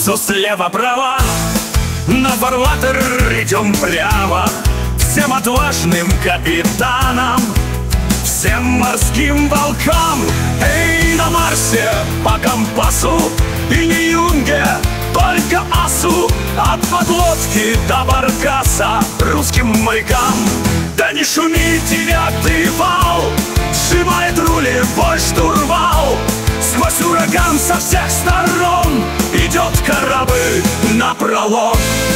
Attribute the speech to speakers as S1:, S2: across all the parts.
S1: курсу слева-право, на фарватер идем прямо. Всем отважным капитанам, всем морским волкам. Эй, на Марсе по компасу и не юнге, только асу. От подлодки до баркаса русским морякам. Да не шуми, 9-й вал, сжимает рули бой штурвал. Сквозь ураган со всех сторон идет корабль напролом.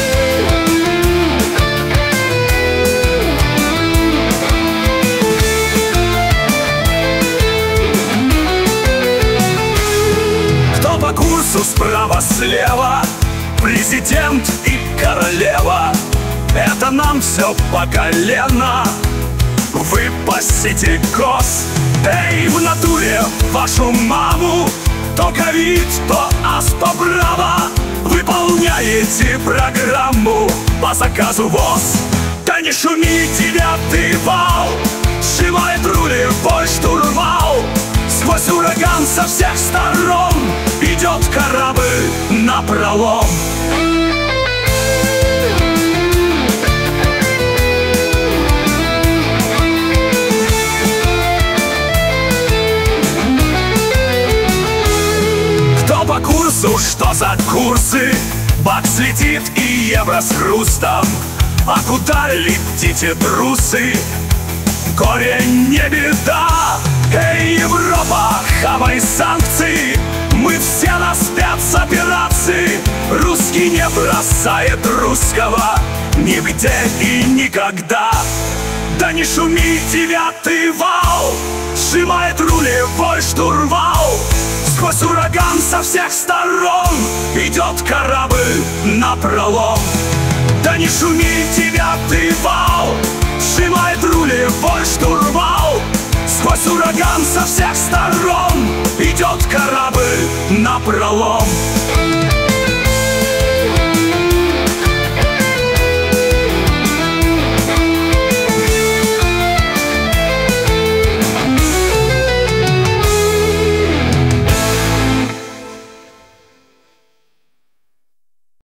S1: Кто по курсу справа-слева, президент и королева, это нам все по колено. Вы пасите коз. Эй, в натуре вашу маму, то ковид, то ас, то браво. Выполняете программу по заказу ВОЗ. Да не шуми, 9-й вал, сжимает рули бой штурвал. Сквозь ураган со всех сторон идет корабль напролом. Кто по курсу, что за курсы? Бакс летит и евро с хрустом. А куда летите, трусы? Горе не беда. Эй, Европа, хавай санкции. Мы все на спецоперации. Русский не бросает русского нигде и никогда. Да не шуми, 9-й вал, сжимает рули бой штурвал. Сквозь ураган со всех сторон идет корабль напролом. Да не шуми, 9-й вал, сжимает рули бой штурвал. Сквозь ураган со всех сторон идет корабль напролом.